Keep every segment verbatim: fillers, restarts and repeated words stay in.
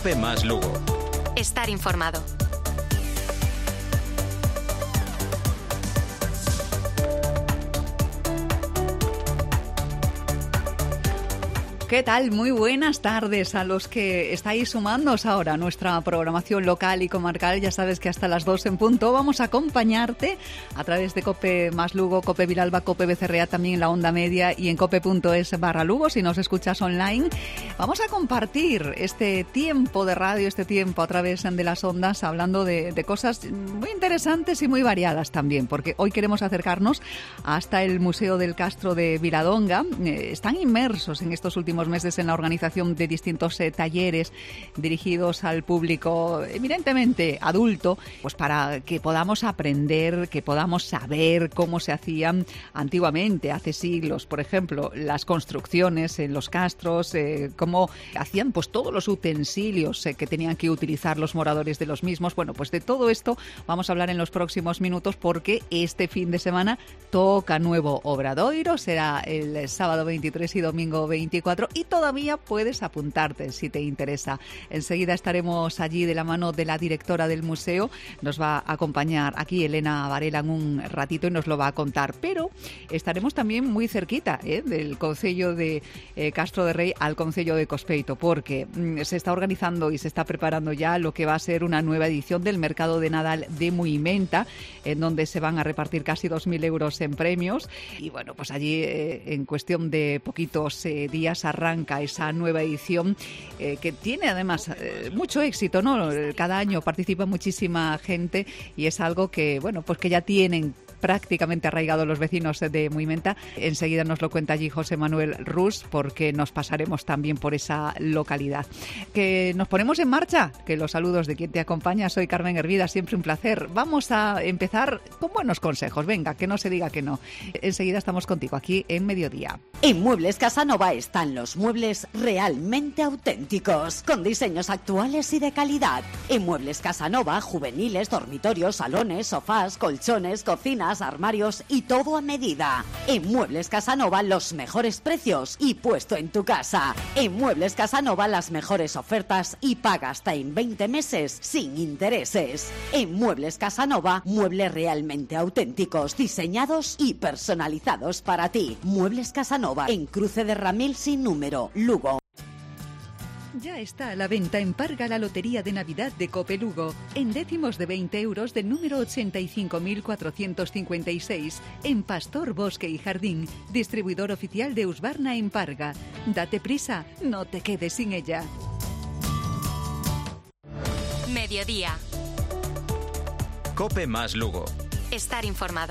Cope más Lugo. Estar informado. ¿Qué tal? Muy buenas tardes a los que estáis sumándoos ahora a nuestra programación local y comarcal. Ya sabes que hasta las dos en punto vamos a acompañarte a través de Cope más Lugo, Cope Vilalba, Cope Becerrea, también en la onda media y en cope.es barra Lugo si nos escuchas online. Vamos a compartir este tiempo de radio, este tiempo a través de las ondas, hablando de, de cosas muy interesantes y muy variadas también, porque hoy queremos acercarnos hasta el Museo del Castro de Viladonga. Eh, están inmersos en estos últimos meses en la organización de distintos eh, talleres dirigidos al público eminentemente adulto, pues para que podamos aprender, que podamos saber cómo se hacían antiguamente, hace siglos, por ejemplo, las construcciones en los castros, eh, cómo hacían pues todos los utensilios eh, que tenían que utilizar los moradores de los mismos. Bueno, pues de todo esto vamos a hablar en los próximos minutos, porque este fin de semana toca nuevo obradoiro, será el sábado veintitrés y domingo veinticuatro, y todavía puedes apuntarte si te interesa. Enseguida estaremos allí de la mano de la directora del museo. Nos va a acompañar aquí Elena Varela en un ratito y nos lo va a contar. Pero estaremos también muy cerquita ¿eh? del concello de eh, Castro de Rei al concello de Cospeito, porque mm, se está organizando y se está preparando ya lo que va a ser una nueva edición del Mercado de Nadal de Muimenta, en donde se van a repartir casi dos mil euros en premios. Y bueno, pues allí eh, en cuestión de poquitos eh, días arranca esa nueva edición eh, que tiene además eh, mucho éxito, ¿no? Cada año participa muchísima gente y es algo que, bueno, pues que ya tienen prácticamente arraigados los vecinos de Muimenta. Enseguida nos lo cuenta allí José Manuel Rus, porque nos pasaremos también por esa localidad. Que nos ponemos en marcha, que los saludos de quien te acompaña. Soy Carmen Hervida, siempre un placer. Vamos a empezar con buenos consejos. Venga, que no se diga que no. Enseguida estamos contigo aquí en Mediodía. En Muebles Casanova están los muebles realmente auténticos, con diseños actuales y de calidad. En Muebles Casanova, juveniles, dormitorios, salones, sofás, colchones, cocinas, armarios y todo a medida. En Muebles Casanova los mejores precios y puesto en tu casa. En Muebles Casanova las mejores ofertas y paga hasta en veinte meses sin intereses. En Muebles Casanova, muebles realmente auténticos, diseñados y personalizados para ti. Muebles Casanova, en Cruce de Ramil sin número, Lugo. Ya está a la venta en Parga la Lotería de Navidad de Cope Lugo, en décimos de veinte euros del número ochenta y cinco mil cuatrocientos cincuenta y seis, en Pastor, Bosque y Jardín, distribuidor oficial de Husqvarna en Parga. Date prisa, no te quedes sin ella. Mediodía. Cope más Lugo. Estar informado.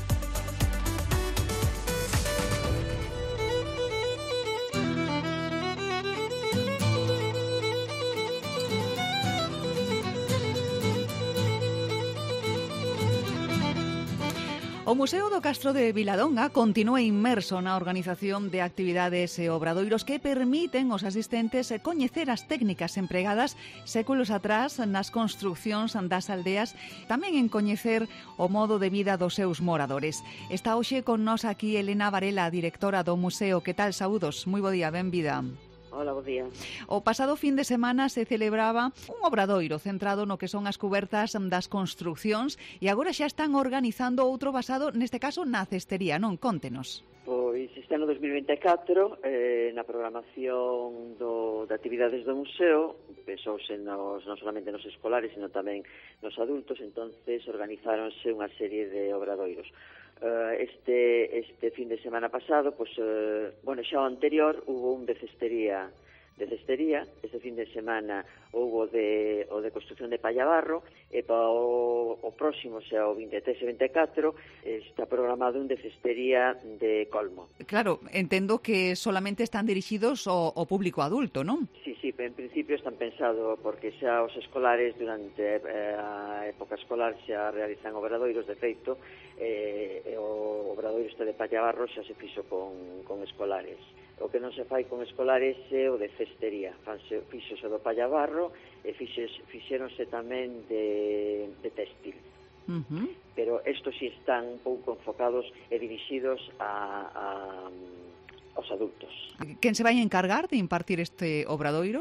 O Museo do Castro de Viladonga continúa inmerso na organización de actividades e obradoiros que permiten aos asistentes coñecer as técnicas empregadas séculos atrás nas construcións das aldeas, tamén en coñecer o modo de vida dos seus moradores. Está hoxe con nós aquí Elena Varela, directora do museo. Que tal? Saúdos, moi bo día, benvida. Hola, bo día. O pasado fin de semana se celebraba un obradoiro centrado no que son as cubertas das construcións e agora xa están organizando outro basado, neste caso, na cestería, non? Contenos. Pois este ano dos mil vinte e catro, eh, na programación do, de actividades do museo, pensouse nos, non solamente nos escolares, sino tamén nos adultos, entonces organizáronse unha serie de obradoiros. Uh, este este fin de semana pasado, pues, uh, bueno, xa o anterior hubo un de cestería, de cestería, este fin de semana houbo de, o de construcción de pallabarro, e para o, o próximo, xa o vinte e tres e vinte e catro, está programado un de cestería de colmo. Claro, entendo que solamente están dirixidos ao, ao público adulto, non? Sí, sí, en principio están pensados porque xa os escolares durante eh, a época escolar xa realizan obradoiros, de feito, eh, o obradoiro este de pallabarro xa se fixo con, con escolares. O que non se fai con escolares é o de cestería. Fanse, fixose do pallabarro e fixes, fixéronse tamén de, de textil. Uh-huh. Pero estos si están un pouco enfocados e dirixidos a, a, aos adultos. Quen se vai encargar de impartir este obradoiro? Pois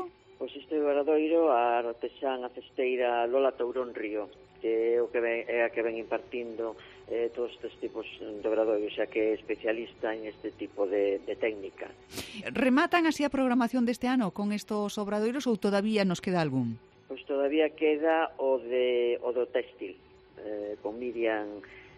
Pois este obradoiro a artesán a cesteira Lola Tourón Río, que é o que ven, é a que ven impartindo eh, todos estes tipos de obradoiros, xa que é especialista en este tipo de, de técnica. Rematan así a programación deste ano con estos obradoiros ou todavía nos queda algún? Pois todavía queda o, de, o do textil, eh, con Miriam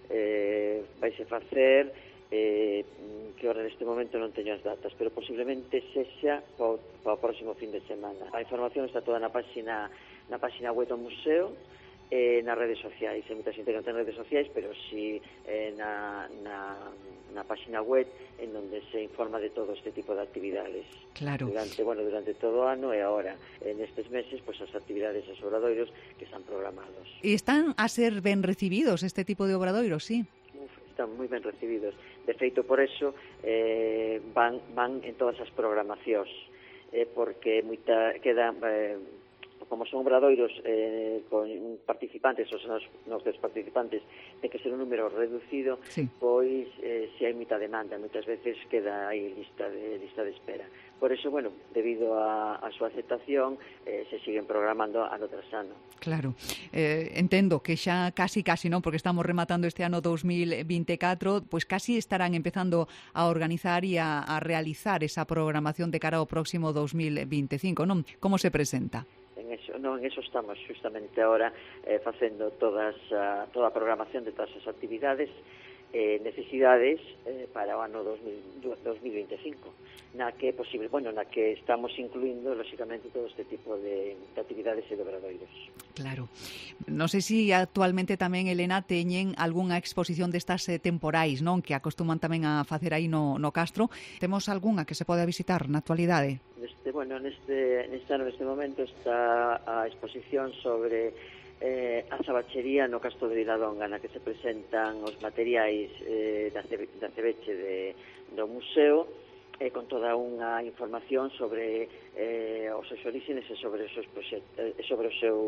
eh, vaise facer, eh, que ahora neste momento non teño as datas, pero posiblemente sexa para o próximo fin de semana. A información está toda na página, na página web do museo, eh, nas redes sociais. Hai moita xente que non ten redes sociais, pero si eh, na, na, na página web en donde se informa de todo este tipo de actividades. Claro. Durante, bueno, durante todo o ano e agora, en estes meses, pues as actividades, os obradoiros que están programados. E están a ser ben recibidos este tipo de obradoiros, sí? Uf, están moi ben recibidos. De feito, por eso, eh, van, van en todas as programacións, eh, porque moita, queda... Eh, como son obradoiros eh, con participantes, os nos, nos dos participantes, ten que ser un número reducido, sí. Pois eh, se hai moita demanda, moitas veces queda aí lista de lista de espera. Por eso, bueno, debido a, a súa aceptación, eh, se siguen programando ano tras ano. Claro, eh, entendo que xa casi, casi, non, porque estamos rematando este ano dos mil vinte e catro, pois casi estarán empezando a organizar e a, a realizar esa programación de cara ao próximo dos mil vinte e cinco, non? Como se presenta? En eso, non, en eso estamos justamente ahora eh, facendo todas, uh, toda a programación de todas as actividades eh, necesidades eh, para o ano dos mil vinte e cinco, na que é posible, bueno, na que estamos incluindo lógicamente todo este tipo de, de actividades e de obradoiros. Claro. Non sei se actualmente tamén, Elena, teñen algunha exposición destas eh, temporais, non, que acostuman tamén a facer aí no, no Castro. Temos algunha que se pode visitar na actualidade? Neste, bueno, neste, neste ano, neste momento, está a exposición sobre eh, a sabachería no Castro de Viladonga, na que se presentan os materiais eh, da, da cebeche de, do museo, eh, con toda unha información sobre eh, os seus orígenes e sobre os seus proxectos, eh, sobre o seu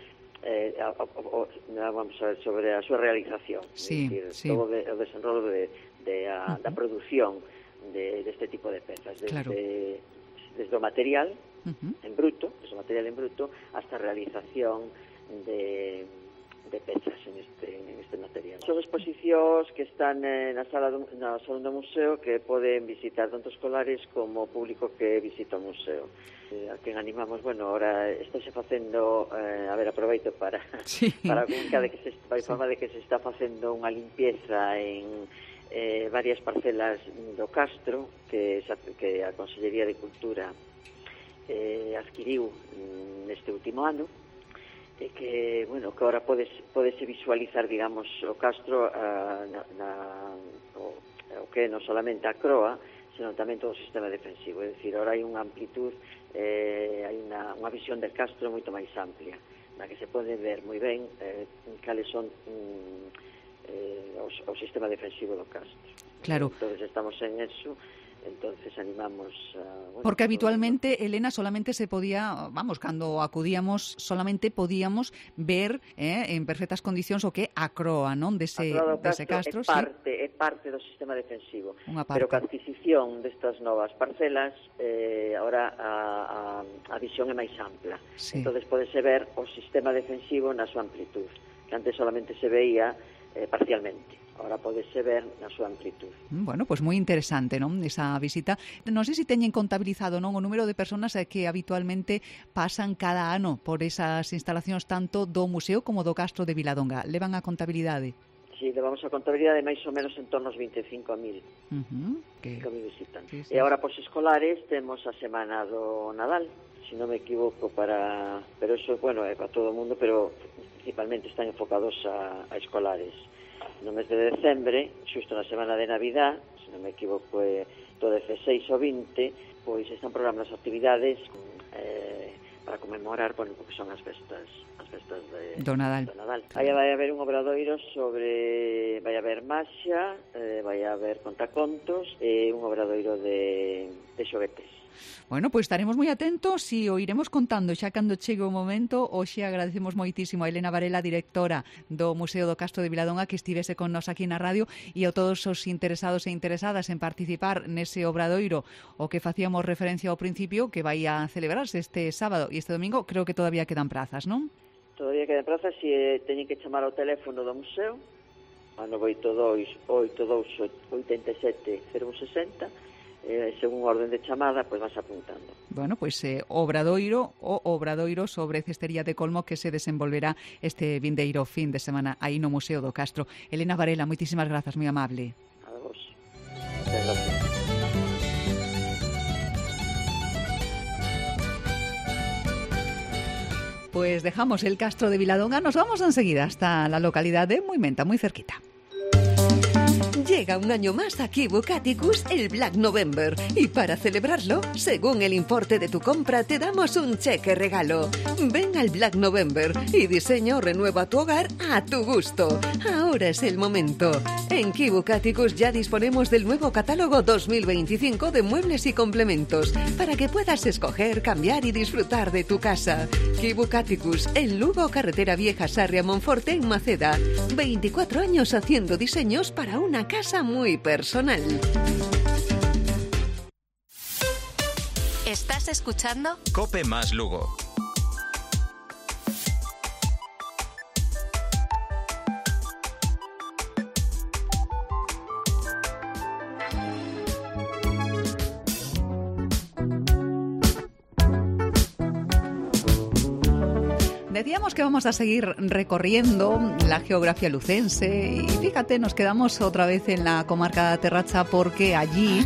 eh, a, a, a, a, vamos a ver, sobre a súa realización, sí, decir, sí. todo de, o desenrolo de, de a, uh-huh. da produción de, de este tipo de pezas, desde, claro. desde o material uh-huh. en bruto, desde o material en bruto hasta a realización de de pezas en este, en este material. Son exposicións que están eh, na sala do, na sala do museo, que poden visitar tanto escolares como público que visita o museo. Eh, a quen animamos, bueno, ahora estáse facendo, eh, a ver, aproveito para sí. para comunicar de que se para informar sí. de que se está facendo unha limpieza en eh, varias parcelas do Castro que, que a Consellería de Cultura eh, adquiriu neste último ano, e que, bueno, que ahora podes, podese visualizar, digamos, o Castro uh, na, na, o, o que non solamente a croa, senón tamén todo o sistema defensivo. É dicir, ahora hai unha amplitud, eh, hai unha, unha visión del Castro moito máis amplia, na que se pode ver moi ben eh, cales son mm, eh, o, o sistema defensivo do Castro. Claro. Entonces estamos en eso. Entonces animamos a... Bueno, porque habitualmente, Elena, solamente se podía, vamos, cando acudíamos, solamente podíamos ver eh, en perfectas condicións o que a croa, non? Dese, dese Castro, é parte, sí? é parte do sistema defensivo. Unha parte. Pero que a adquisición destas novas parcelas, eh, ahora a, a, a visión é máis ampla. Sí. Entonces podese ver o sistema defensivo na súa amplitud, que antes solamente se veía eh, parcialmente. Ahora podese ver na súa amplitud. Bueno, pois pues moi interesante, non? Esa visita. Non sei se teñen contabilizado, non, o número de persoas que habitualmente pasan cada ano por esas instalacións tanto do museo como do Castro de Viladonga. Levan a contabilidade? Sí, levamos a contabilidade máis ou menos en torno aos veinticinco mil. Uh-huh. Que... veinticinco mil visitantes. Sí, sí. E agora, pos escolares, temos a semana do Nadal, se non me equivoco, para... Pero eso, bueno, é para todo o mundo, pero principalmente están enfocados a, a escolares. No mes de decembre, xusto na semana de Navidad, se non me equivoco, é do dezaseis ao vinte, pois están programando as actividades eh, para para conmemorar, bueno, porque son as festas, as festas de do Nadal. Do Nadal. Aí vai haber un obradoiro sobre, vai haber maxia, eh, vai haber contacontos e un obradoiro de, de xoguetes. Bueno, pois estaremos moi atentos e o iremos contando xa cando chegue o momento. Hoxe agradecemos moitísimo a Elena Varela, directora do Museo do Castro de Viladonga, que estivese con nos aquí na radio, e a todos os interesados e interesadas en participar nese obradoiro o que facíamos referencia ao principio, que vai a celebrarse este sábado e este domingo. Creo que todavía quedan prazas, non? Todavía quedan prazas e teñen que chamar ao teléfono do museo a nove oito dous, oito dous oito sete, cero un sesenta. Eh, según orden de chamada, pois vas apuntando. Bueno, pois eh, obradoiro o obradoiro sobre cestería de colmo que se desenvolverá este vindeiro fin de semana aí no Museo do Castro. Elena Varela, moitísimas grazas, moi amable. A vos. Muchas gracias. Pues dejamos el Castro de Viladonga, nos vamos enseguida hasta la localidad de Muimenta, muy cerquita. Llega un año más a Kibukaticus el Black November y para celebrarlo, según el importe de tu compra, te damos un cheque regalo. Ven al Black November y diseña o renueva tu hogar a tu gusto. Ahora es el momento. En Kibukaticus ya disponemos del nuevo catálogo dos mil veinticinco de muebles y complementos para que puedas escoger, cambiar y disfrutar de tu casa. Kibukaticus en Lugo, Carretera Vieja, Sarria, Monforte, en Maceda. veinticuatro años haciendo diseños para una casa muy personal. ¿Estás escuchando? Cope más Lugo. Decíamos que vamos a seguir recorriendo la geografía lucense y fíjate, nos quedamos otra vez en la comarca de Terracha porque allí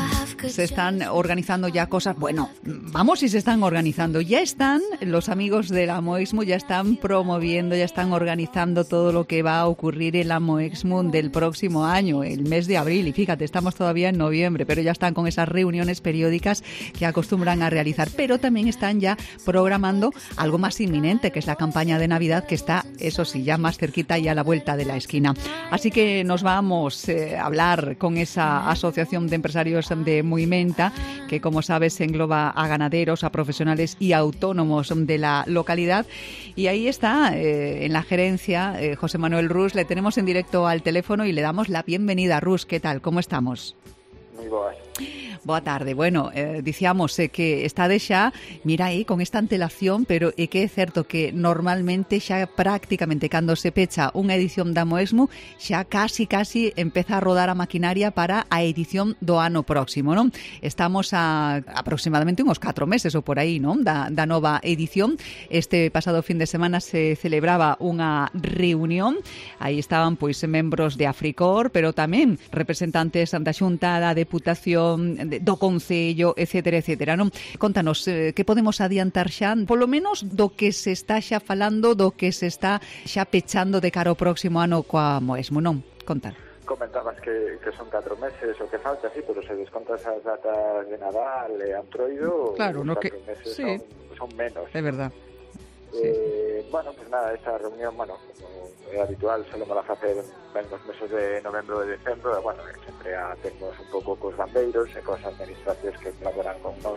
se están organizando ya cosas. Bueno, vamos si se están organizando. Ya están los amigos del Amoexmu, ya están promoviendo, ya están organizando todo lo que va a ocurrir en el Amoexmu del próximo año, el mes de abril. Y fíjate, estamos todavía en noviembre, pero ya están con esas reuniones periódicas que acostumbran a realizar. Pero también están ya programando algo más inminente, que es la campaña de Navidad, que está, eso sí, ya más cerquita y a la vuelta de la esquina. Así que nos vamos eh, a hablar con esa asociación de empresarios de Muimenta, que como sabes engloba a ganaderos, a profesionales y autónomos de la localidad. Y ahí está, eh, en la gerencia, eh, José Manuel Rus. Le tenemos en directo al teléfono y le damos la bienvenida. Rus, ¿qué tal? ¿Cómo estamos? Moi boas. Boa tarde. Bueno, eh, dicíamos eh, que está de xa, mira aí, con esta antelación, pero é que é certo que normalmente xa prácticamente cando se pecha unha edición da Amoexmu, xa casi, casi empeza a rodar a maquinaria para a edición do ano próximo, non? Estamos a aproximadamente uns catro meses ou por aí, non? Da, da nova edición. Este pasado fin de semana se celebraba unha reunión, aí estaban pois membros de Africor, pero tamén representantes da Xunta, da Deputación, do Concello, etcétera, etcétera, non? Contanos, eh, que podemos adiantar xa, polo menos do que se está xa falando, do que se está xa pechando de cara ao próximo ano coa Amoexmu, non? Contar. Comentabas que, que son catro meses o que falta, sí, pero se descontas as datas de Nadal e Antroido, claro, os no catro que... meses sí. son, son menos. É verdad. Eh, sí. Bueno, pues nada, esta reunión, bueno, como é habitual, solemos la facer en los meses de novembro e decembro, e, bueno, sempre a termos un pouco cos bandeiros e cos administracións que colaboran con nós,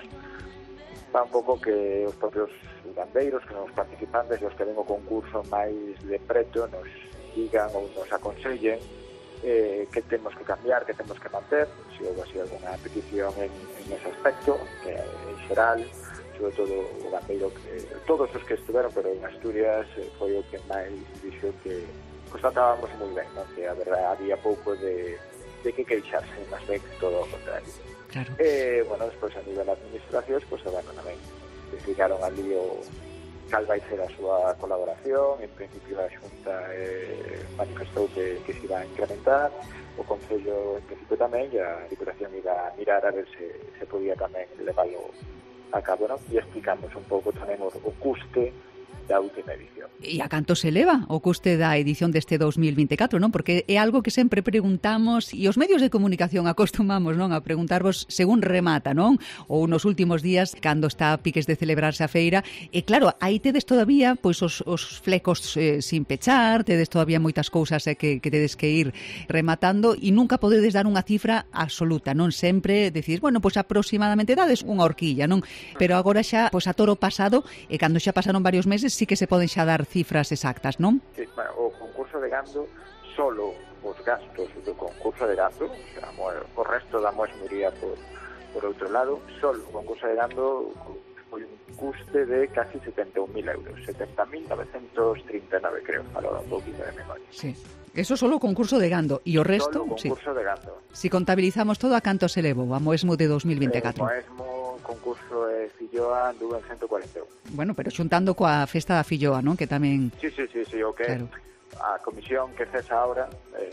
va un pouco que os propios bandeiros, que nos participantes, os que ven o concurso máis de preto, nos digan ou nos aconsellen eh, que temos que cambiar, que temos que manter, se houve así alguna petición en, en ese aspecto, que en xeral, sobre todo o bandeiro que todos os que estuveron, pero en Asturias eh, foi o que máis dixo que constatábamos moi ben, non? Que a verdade había pouco de, de que queixarse, máis ben que todo o contrario. Claro. Eh, bueno, despois a nivel de administracións, pois, pues, bueno, tamén explicaron ali o cal vai ser a súa colaboración. En principio a Xunta eh, manifestou que, que se iba a incrementar, o Concello en principio tamén, e a Diputación iba a mirar a ver se, se podía tamén levarlo a cabo, non? E explicamos un pouco tamén o, o custe da última edición. E a canto se leva o custe da edición deste dos mil vinte e catro, non? Porque é algo que sempre preguntamos e os medios de comunicación acostumamos, non, a preguntarvos según remata, non? Ou nos últimos días, cando está a piques de celebrarse a feira, e claro, aí tedes todavía pois os, os flecos eh, sin pechar, tedes todavía moitas cousas eh, que, que tedes que ir rematando e nunca podedes dar unha cifra absoluta, non? Sempre decís, bueno, pois aproximadamente dades unha horquilla, non? Pero agora xa, pois a toro pasado, e cando xa pasaron varios meses, sí que se poden xa dar cifras exactas, non? Sí, bueno, o concurso de gando, solo os gastos do concurso de gando, o, sea, o resto da moesmuría por, por outro lado, solo o concurso de gando foi un custe de casi setenta e un mil euros, setenta mil novecentos trinta e nove, creo, falaba un poquito de memoria. Sí. Eso solo o concurso de gando, e o resto, solo o concurso sí. de gando. Si contabilizamos todo, a canto se levou a Moesmo de dos mil vinte e catro? Eh, Moesmo, concurso de Filloa, anduvo en ciento cuarenta e un. Bueno, pero xuntando coa festa da Filloa, non? Que tamén... Sí, sí, sí, sí, o que claro. A comisión que cesa ahora eh,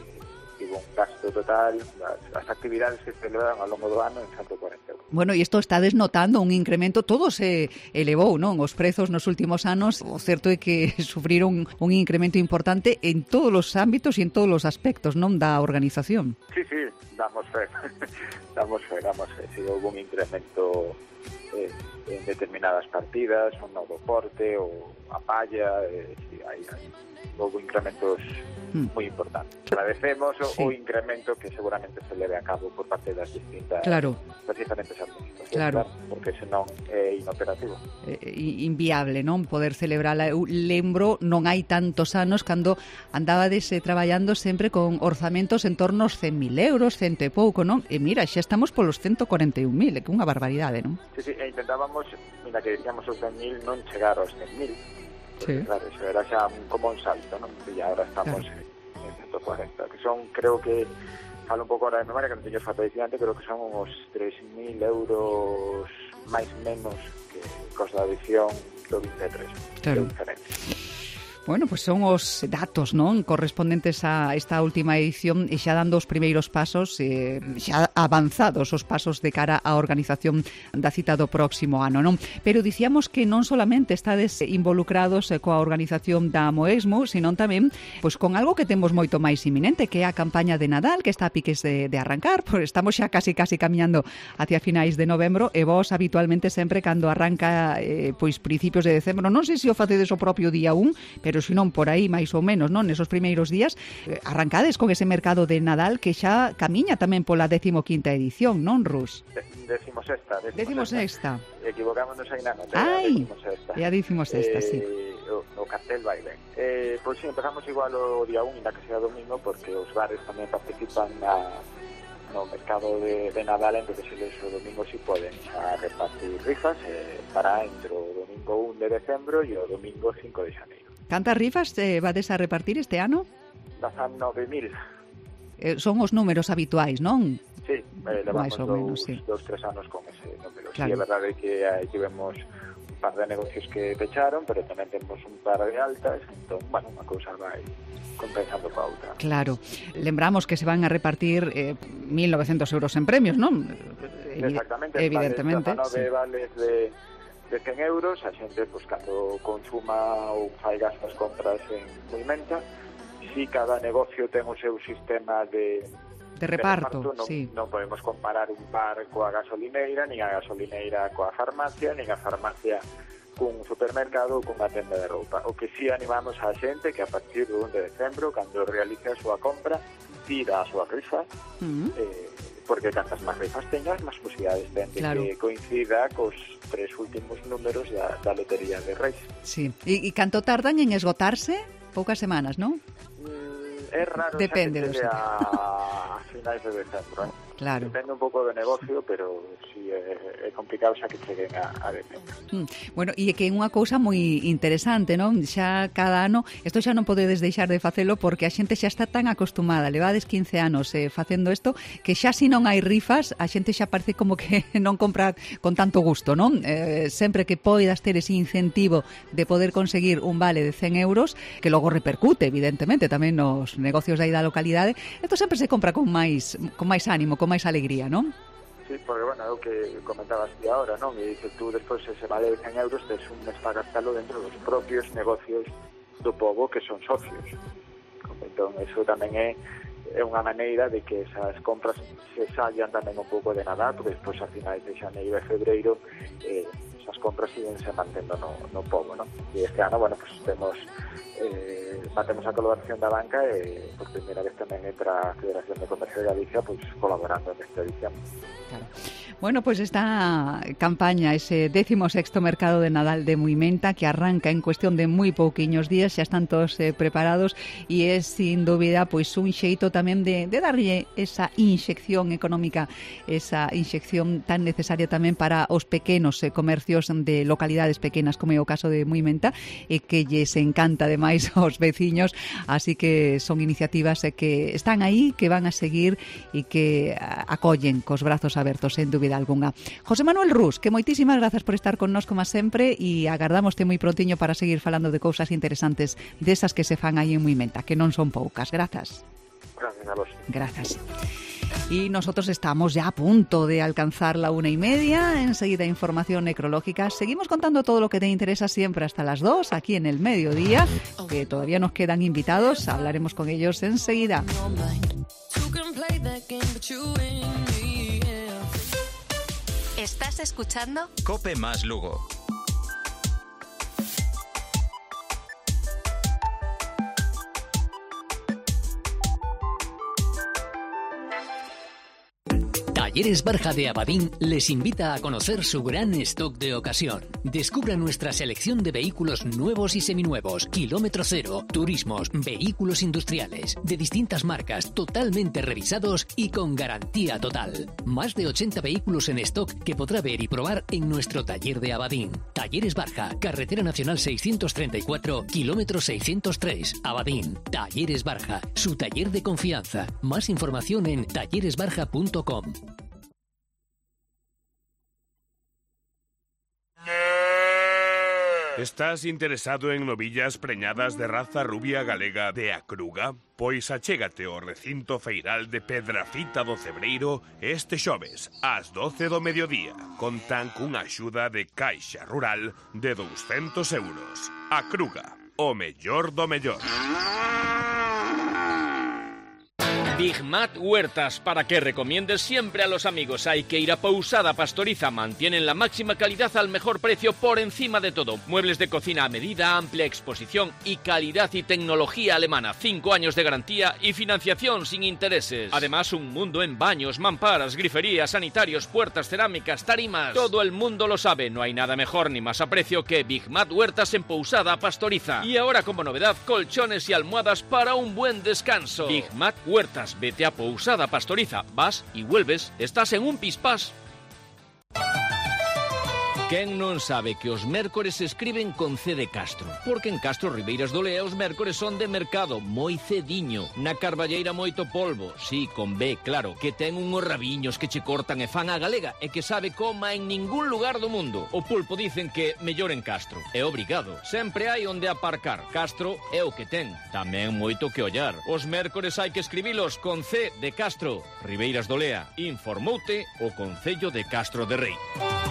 tivo un gasto total, as, as actividades que se celebran ao longo do ano en ciento cuarenta e un. Bueno, e isto está desnotando un incremento, todo se elevou, non? Os prezos nos últimos anos, o certo é que sufriron un incremento importante en todos os ámbitos e en todos os aspectos, non, da organización. Sí, sí, damos fe, damos fe, damos fe, si houve un incremento eh, en determinadas partidas, un novo porte ou a palla, eh, si hai, hai houve incrementos mm. moi importantes. Agradecemos sí. o, o incremento que seguramente se leve a cabo por parte das distintas claro. das diferentes administracións, claro. porque senón é inoperativo. Eh, inviable, non? Poder celebrala. Eu lembro, non hai tantos anos cando andabades eh, traballando sempre con orzamentos en torno aos cen mil euros, cento e pouco, non? E mira, xa estamos polos ciento cuarenta e un mil, que é unha barbaridade, non? Sí, sí, e intentábamos, mira, que dicíamos os cen mil non chegar aos cen mil. Sí. Claro, eso era xa un, como un salto, ¿no? E agora estamos claro. en, en ciento cuarenta, que son, creo que, falo un pouco ahora de memoria, que non teño fatalidade antes, creo que son uns tres mil euros máis menos que cos da edición do vinte e tres. Claro. Bueno, pues son os datos, non, correspondentes a esta última edición e xa dando os primeiros pasos, eh, xa avanzados os pasos de cara á organización da cita do próximo ano, non? Pero dicíamos que non solamente estades involucrados coa organización da Moesmo, sino tamén pois con algo que temos moito máis inminente, que é a campaña de Nadal, que está a piques de, de arrancar, pois estamos xa casi casi camiñando hacia finais de novembro, e vos habitualmente sempre cando arranca eh, pois principios de decembro, non sei se o facedes o propio día un, pero se non por aí máis ou menos, non, nesos primeiros días, eh, arrancades con ese mercado de Nadal que xa camiña tamén pola décimo quinta edición, non, Rus? De, décimo sexta. Décimo sexta. Equivocámonos aí na nota. Ai, é a décimo sexta, eh, sí. O, o cartel vai ben. Eh, pois si, empezamos igual o día un, ainda que sea domingo, porque os bares tamén participan na, no mercado de, de Nadal, entonces eles o domingo si poden a repartir rifas eh, para entre o domingo un de decembro e o domingo cinco de xaneiro. Cantas rifas eh, vades a repartir este ano? dezanove mil. Eh, son os números habituais, non? Sí, eh, levamos dous, menos, sí. dous, tres anos con ese número. Claro. Sí, é verdade que aí tivemos un par de negocios que pecharon, pero tamén temos un par de altas, entón, bueno, unha cousa vai compensando pa outra. Claro. Lembramos que se van a repartir eh, mil novecientos euros en premios, non? Exactamente. Evidentemente. Vales, sí. vales de de cen euros, a xente, pues, cando consuma ou fai gastas compras en Moimenta, si cada negocio ten o seu sistema de, de reparto, de reparto non, sí. non podemos comparar un bar coa gasolineira, nin a gasolineira coa farmacia, nin a farmacia cun supermercado ou cunha tenda de roupa. O que si animamos a xente que a partir do un de decembro, cando realice a súa compra, tira a súa rifa, uh-huh. eh, porque cantas máis rifas teñas, máis posibilidades ten de claro. que coincida cos tres últimos números da, da lotería de Reis. Sí. E, e canto tardan en esgotarse? Poucas semanas, non? Mm, é raro. Depende xa que a, a finais de decembro, eh? Claro. Depende un pouco do negocio, pero si é, é complicado xa que cheguen a, a decembro. Mm. Bueno, e que é unha cousa moi interesante, non? Xa cada ano, isto xa non podedes deixar de facelo porque a xente xa está tan acostumada, levades quince anos eh, facendo isto, que xa se non hai rifas, a xente xa parece como que non compra con tanto gusto, non? Eh, sempre que poidas ter ese incentivo de poder conseguir un vale de cen euros, que logo repercute, evidentemente, tamén nos negocios aí da localidade, isto sempre se compra con máis con máis ánimo, con máis alegría, non? sí, porque, bueno, é o que comentabas ti ahora, non? E que tú despois ese vale de cen euros tes un mes para gastalo dentro dos propios negocios do pobo que son socios. Entón, eso tamén é é unha maneira de que esas compras se sallan tamén un pouco de nadar, porque despois a finais de xaneiro e febreiro eh, esas compras siguen se mantendo no, no pobo, non? E este ano, bueno, pues temos eh, mantemos a colaboración da banca e por primeira vez tamén entra a Federación de Comercio de Galicia pues, colaborando nesta edición. Claro. Bueno, pues esta campaña, ese décimo sexto mercado de Nadal de Muimenta, que arranca en cuestión de moi pouquiños días, xa están todos eh, preparados e é, sin dúbida, pois un xeito tamén de, de darlle esa inxección económica, esa inxección tan necesaria tamén para os pequenos eh, comercios de localidades pequenas, como é o caso de Muimenta, e que lles encanta ademais aos veciños, así que son iniciativas eh, que están aí, que van a seguir e que acollen cos brazos abertos, sen dúbida algunha. José Manuel Rus, que moitísimas grazas por estar con nós como sempre e agardámoste moi prontiño para seguir falando de cousas interesantes desas que se fan aí en Muimenta, que non son poucas. Grazas. Gracias a vos. Gracias. Y nosotros estamos ya a punto de alcanzar la una y media. Enseguida información necrológica. Seguimos contando todo lo que te interesa siempre hasta las dos, aquí en el mediodía, que todavía nos quedan invitados. Hablaremos con ellos enseguida. ¿Estás escuchando? Cope más Lugo. Talleres Barja de Abadín les invita a conocer su gran stock de ocasión. Descubra nuestra selección de vehículos nuevos y seminuevos, kilómetro cero, turismos, vehículos industriales, de distintas marcas, totalmente revisados y con garantía total. Más de ochenta vehículos en stock que podrá ver y probar en nuestro taller de Abadín. Talleres Barja, Carretera Nacional seiscientos treinta y cuatro, kilómetro seiscientos tres, Abadín. Talleres Barja, su taller de confianza. Más información en talleres barja punto com. Estás interesado en novillas preñadas de raza rubia galega de Acruga? Pois achégate ao recinto feiral de Pedrafita do Cebreiro este xoves, ás doce do mediodía. Contan cunha axuda de Caixa Rural de doscientos euros. Acruga, o mellor do mellor. Big Mat Huertas, para que recomiendes siempre a los amigos. Hay que ir a Pousada Pastoriza. Mantienen la máxima calidad al mejor precio por encima de todo. Muebles de cocina a medida, amplia exposición y calidad y tecnología alemana. Cinco años de garantía y financiación sin intereses. Además, un mundo en baños, mamparas, griferías, sanitarios, puertas, cerámicas, tarimas. Todo el mundo lo sabe. No hay nada mejor ni más a precio que Big Mat Huertas en Pousada Pastoriza. Y ahora, como novedad, colchones y almohadas para un buen descanso. Big Mat Huertas. Vete a Pousada Pastoriza, vas y vuelves, estás en un pispás. Quen non sabe que os mércores se escriben con C de Castro? Porque en Castro Ribeiras do Lea os mércores son de mercado, moi cediño. Na Carballeira moito polvo, sí, con B, claro, que ten unhos rabiños que che cortan e fan a galega e que sabe coma en ningún lugar do mundo. O pulpo dicen que mellor en Castro. É obrigado. Sempre hai onde aparcar. Castro é o que ten. Tamén moito que ollar. Os mércores hai que escribilos con C de Castro. Ribeiras do Lea. Informoute o Concello de Castro de Rei.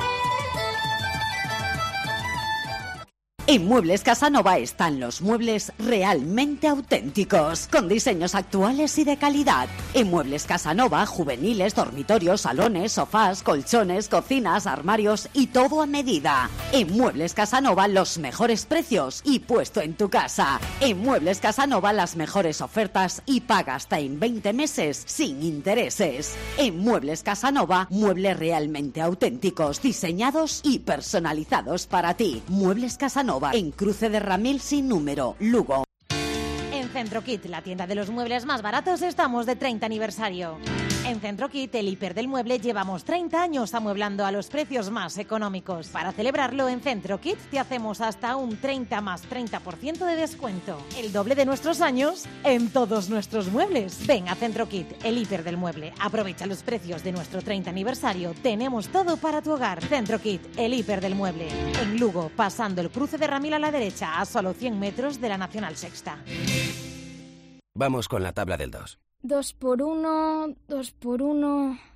En Muebles Casanova están los muebles realmente auténticos, con diseños actuales y de calidad. En Muebles Casanova, juveniles, dormitorios, salones, sofás, colchones, cocinas, armarios y todo a medida. En Muebles Casanova, los mejores precios y puesto en tu casa. En Muebles Casanova, las mejores ofertas y paga hasta en veinte meses sin intereses. En Muebles Casanova, muebles realmente auténticos, diseñados y personalizados para ti. Muebles Casanova, en Cruce de Ramil sin número, Lugo. En Centrokit, la tienda de los muebles más baratos, estamos de treinta aniversario. En Centrokit, el hiper del mueble, llevamos treinta años amueblando a los precios más económicos. Para celebrarlo, en Centrokit te hacemos hasta un treinta más treinta por ciento de descuento. El doble de nuestros años en todos nuestros muebles. Ven a Centrokit, el hiper del mueble. Aprovecha los precios de nuestro treinta aniversario. Tenemos todo para tu hogar. Centrokit, el hiper del mueble. En Lugo, pasando el cruce de Ramil a la derecha, a solo cien metros de la Nacional Sexta. Vamos con la tabla del dos. Dos por uno, dos por uno,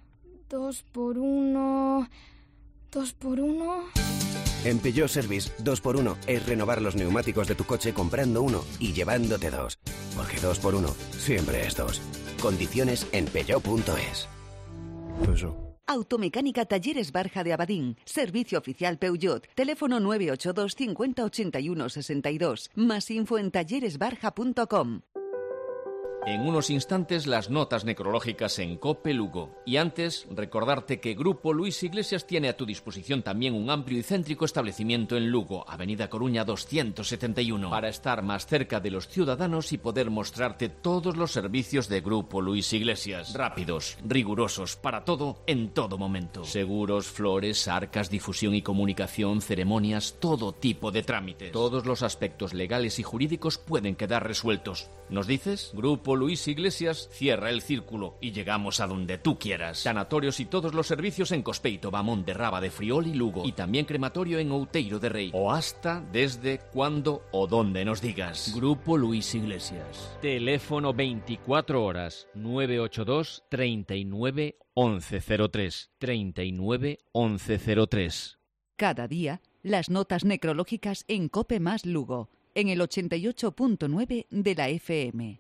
dos por uno... ¿Dos por uno? En Peugeot Service, dos por uno es renovar los neumáticos de tu coche comprando uno y llevándote dos. Porque dos por uno siempre es dos. Condiciones en peugeot punto es. Peugeot. Automecánica Talleres Barja de Abadín. Servicio oficial Peugeot. Teléfono nueve ocho dos cincuenta ochenta y uno sesenta y dos. Más info en talleres barja punto com. En unos instantes las notas necrológicas en COPE Lugo. Y antes, recordarte que Grupo Luis Iglesias tiene a tu disposición también un amplio y céntrico establecimiento en Lugo, Avenida Coruña doscientos setenta y uno, para estar más cerca de los ciudadanos y poder mostrarte todos los servicios de Grupo Luis Iglesias. Rápidos, rigurosos, para todo, en todo momento. Seguros, flores, arcas, difusión y comunicación, ceremonias, todo tipo de trámites. Todos los aspectos legales y jurídicos pueden quedar resueltos. ¿Nos dices? Grupo Luis Iglesias cierra el círculo y llegamos a donde tú quieras. Sanatorios y todos los servicios en Cospeito, Bamón de Raba de Friol y Lugo. Y también crematorio en Outeiro de Rei. O hasta, desde, cuando o donde nos digas. Grupo Luis Iglesias. Teléfono veinticuatro horas nueve ocho dos, treinta y nueve, once cero tres. treinta y nueve, once cero tres. Cada día, las notas necrológicas en COPE más Lugo, en el ochenta y ocho punto nueve de la F M.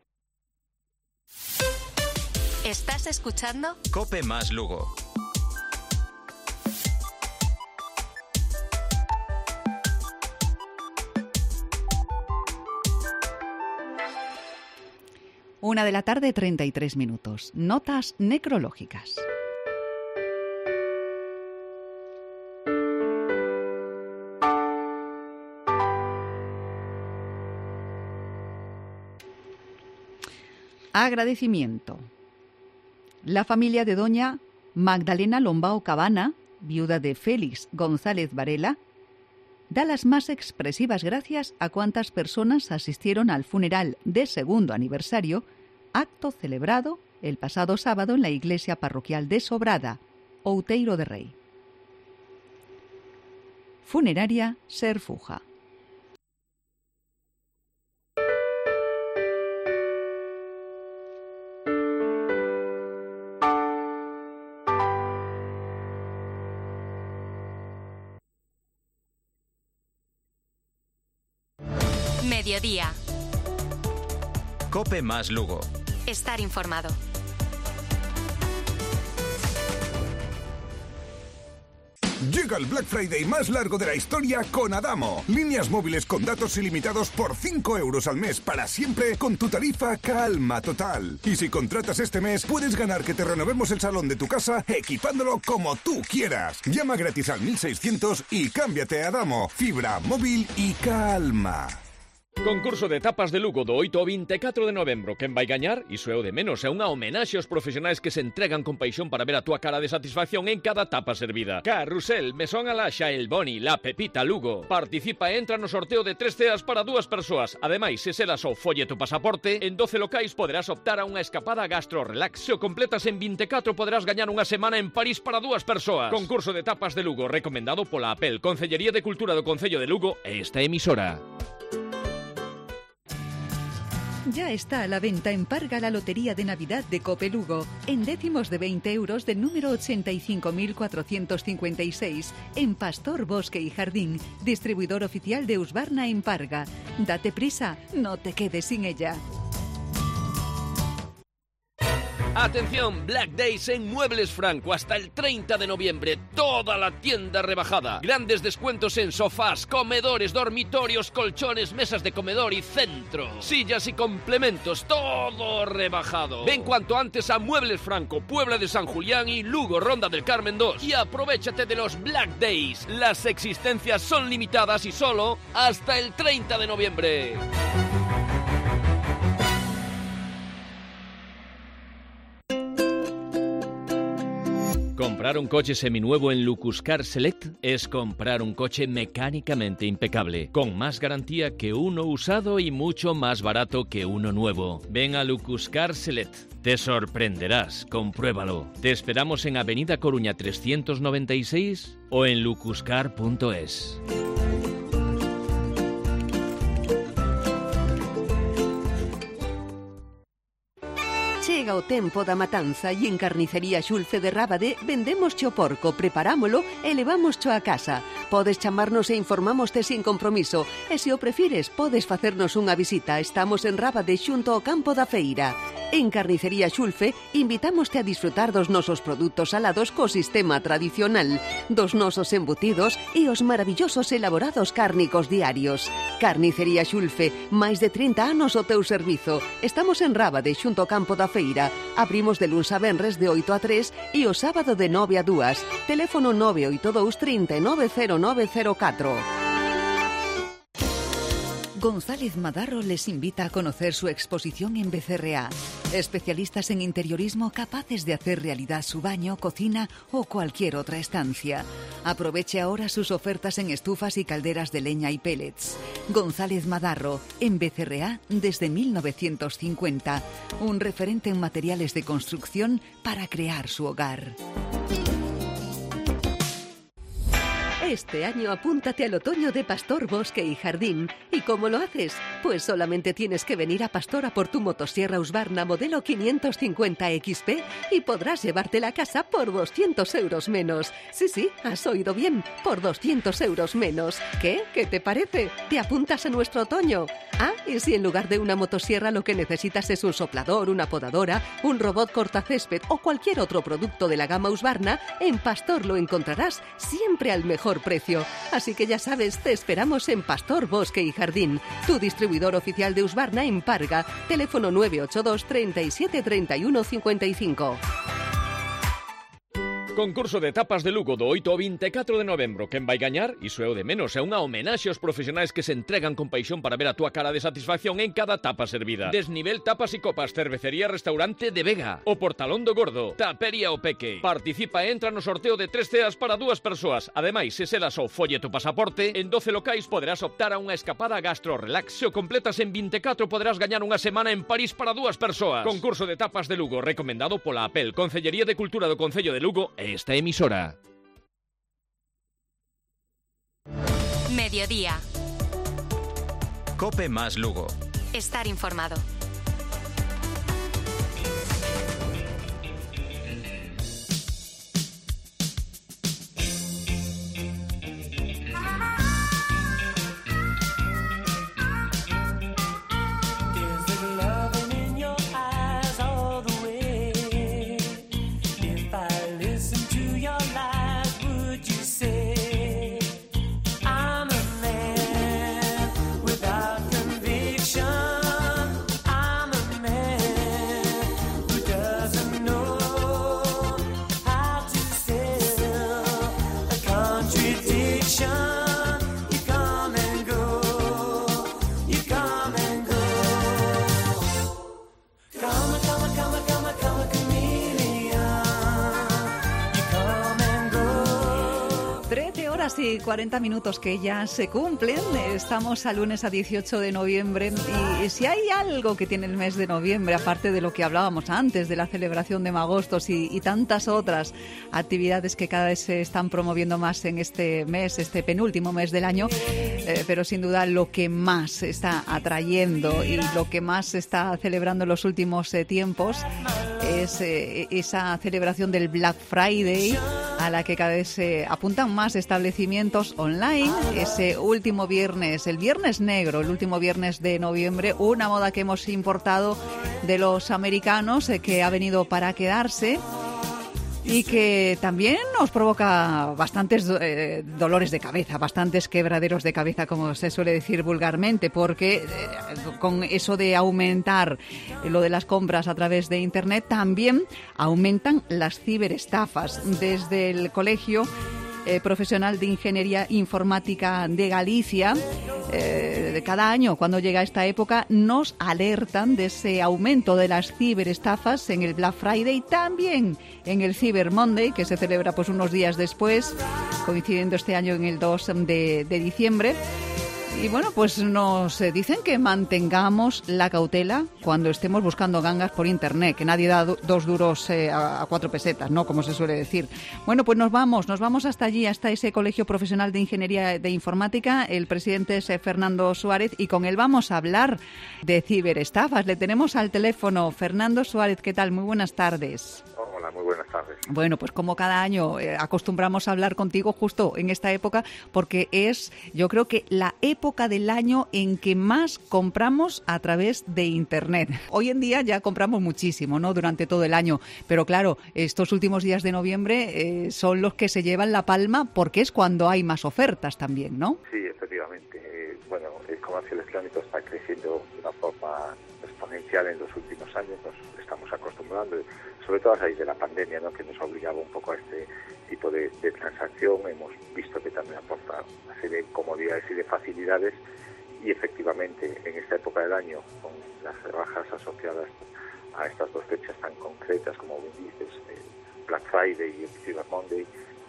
¿Estás escuchando? COPE más Lugo. Una de la tarde, treinta y tres minutos. Notas necrológicas. Agradecimiento. La familia de doña Magdalena Lombao Cabana, viuda de Félix González Varela, da las más expresivas gracias a cuantas personas asistieron al funeral de segundo aniversario, acto celebrado el pasado sábado en la iglesia parroquial de Sobrada, Outeiro de Rei. Funeraria Serfuja. Mediodía. COPE más Lugo. Estar informado. Llega el Black Friday más largo de la historia con Adamo. Líneas móviles con datos ilimitados por cinco euros al mes para siempre con tu tarifa Calma Total. Y si contratas este mes, puedes ganar que te renovemos el salón de tu casa equipándolo como tú quieras. Llama gratis al mil seiscientos y cámbiate a Adamo. Fibra, móvil y calma. Concurso de tapas de Lugo do oito ao veinticuatro de novembro. Quen vai gañar? Iso é o de menos. É unha homenaxe aos profesionais que se entregan con paixón para ver a túa cara de satisfacción en cada tapa servida. Carrusel, Mesón Alaxa, El Boni, La Pepita, Lugo. Participa e entra no sorteo de tres ceas para dúas persoas. Ademais, se selas o folleto pasaporte, en doce locais poderás optar a unha escapada gastro relax. Se o completas en veinticuatro poderás gañar unha semana en París para dúas persoas. Concurso de tapas de Lugo, recomendado pola A P E L, Concellería de Cultura do Concello de Lugo e esta emisora. Ya está a la venta en Parga la Lotería de Navidad de Cope Lugo, en décimos de veinte euros del número ochenta y cinco mil cuatrocientos cincuenta y seis, en Pastor, Bosque y Jardín, distribuidor oficial de Husqvarna en Parga. Date prisa, no te quedes sin ella. Atención, Black Days en Muebles Franco hasta el treinta de noviembre. Toda la tienda rebajada. Grandes descuentos en sofás, comedores, dormitorios, colchones, mesas de comedor y centro. Sillas y complementos, todo rebajado. Ven cuanto antes a Muebles Franco, Puebla de San Julián y Lugo, Ronda del Carmen dos. Y aprovéchate de los Black Days. Las existencias son limitadas y solo hasta el treinta de noviembre. Comprar un coche seminuevo en Lucuscar Select es comprar un coche mecánicamente impecable, con más garantía que uno usado y mucho más barato que uno nuevo. Ven a Lucuscar Select. Te sorprenderás, compruébalo. Te esperamos en Avenida Coruña trescientos noventa y seis o en lucuscar punto es. Chega xa o tempo da matanza e en Carnicería Xulfe de Rábade vendemos cho porco, preparámolo e levamos cho a casa. Podes chamarnos e informámoste sin compromiso e se o prefires podes facernos unha visita. Estamos en Rábade xunto ao campo da feira. En Carnicería Xulfe invitámoste a disfrutar dos nosos produtos salados co sistema tradicional, dos nosos embutidos e os maravillosos elaborados cárnicos diarios. Carnicería Xulfe, máis de trinta anos ao teu servizo. Estamos en Rábade xunto ao campo da feira. Abrimos de luns a venres de oito a tres e o sábado de nove a dúas. Teléfono nove oito dous, trinta e nove, cero nove cero catro. González Madarro les invita a conocer su exposición en B C R A. Especialistas en interiorismo capaces de hacer realidad su baño, cocina o cualquier otra estancia. Aproveche ahora sus ofertas en estufas y calderas de leña y pellets. González Madarro, en B C R A desde mil novecientos cincuenta. Un referente en materiales de construcción para crear su hogar. Este año apúntate al otoño de Pastor Bosque y Jardín. ¿Y cómo lo haces? Pues solamente tienes que venir a Pastor a por tu motosierra Husqvarna modelo quinientos cincuenta equis pe y podrás llevártela a casa por doscientos euros menos. Sí, sí, has oído bien, por doscientos euros menos. ¿Qué? ¿Qué te parece? ¿Te apuntas a nuestro otoño? Ah, y si en lugar de una motosierra lo que necesitas es un soplador, una podadora, un robot cortacésped o cualquier otro producto de la gama Husqvarna, en Pastor lo encontrarás siempre al mejor precio. Así que ya sabes, te esperamos en Pastor Bosque y Jardín, tu distribuidor oficial de Husqvarna en Parga. Teléfono nueve ocho dos, treinta y siete, treinta y uno, cincuenta y cinco. Concurso de tapas de Lugo do oito ao vinte e catro de novembro. Quen vai gañar? Iso é o de menos. É unha homenaxe aos profesionais que se entregan con paixón para ver a túa cara de satisfacción en cada tapa servida. Desnivel Tapas y Copas, Cervecería Restaurante de Vega, o Portalón do Gordo, Tapería o Peque. Participa e entra no sorteo de tres ceas para dúas persoas. Ademais, se selas o folleto pasaporte, en doce locais poderás optar a unha escapada gastro relax. Se o completas en vinte e catro poderás gañar unha semana en París para dúas persoas. Concurso de tapas de Lugo, recomendado pola A P E L, Concellería de Cultura do Concello de Lugo, esta emisora. Mediodía. Cope más Lugo. Estar informado. Y cuarenta minutos que ya se cumplen. Estamos a lunes a dieciocho de noviembre y si hay algo que tiene el mes de noviembre, aparte de lo que hablábamos antes, de la celebración de Magostos y, y tantas otras actividades que cada vez se están promoviendo más en este mes, este penúltimo mes del año, eh, pero sin duda lo que más está atrayendo y lo que más se está celebrando en los últimos eh, tiempos es eh, esa celebración del Black Friday, a la que cada vez se apuntan más establecimientos online. Ese último viernes, el Viernes Negro, el último viernes de noviembre, una moda que hemos importado de los americanos, eh, que ha venido para quedarse y que también nos provoca bastantes eh, dolores de cabeza, bastantes quebraderos de cabeza, como se suele decir vulgarmente, porque eh, con eso de aumentar lo de las compras a través de Internet, también aumentan las ciberestafas. Desde el Colegio Eh, Profesional de Ingeniería Informática de Galicia, eh, cada año cuando llega esta época nos alertan de ese aumento de las ciberestafas en el Black Friday, también en el Cyber Monday, que se celebra pues unos días después, coincidiendo este año en el dos de, de diciembre. Y bueno, pues nos eh, dicen que mantengamos la cautela cuando estemos buscando gangas por internet, que nadie da do- dos duros eh, a, a cuatro pesetas, ¿no? Como se suele decir. Bueno, pues nos vamos, nos vamos hasta allí, hasta ese Colegio Profesional de Ingeniería de Informática. El presidente es eh, Fernando Suárez y con él vamos a hablar de ciberestafas. Le tenemos al teléfono. Fernando Suárez, ¿qué tal? Muy buenas tardes. Hola, muy buenas tardes. Bueno, pues como cada año eh, acostumbramos a hablar contigo justo en esta época, porque es, yo creo que la época del año en que más compramos a través de Internet. Hoy en día ya compramos muchísimo, ¿no? Durante todo el año, pero claro, estos últimos días de noviembre eh, son los que se llevan la palma porque es cuando hay más ofertas también, ¿no? Sí, efectivamente. Eh, bueno, el comercio electrónico está creciendo de una forma exponencial en los últimos años, nos estamos acostumbrando, sobre todo a raíz de la pandemia, ¿no? Que nos obligaba un poco a este tipo de, de transacción. Hemos visto que también aporta una serie de comodidades y de facilidades, y efectivamente en esta época del año, con las rebajas asociadas a estas dos fechas tan concretas, como bien dices, el Black Friday y el Cyber Monday,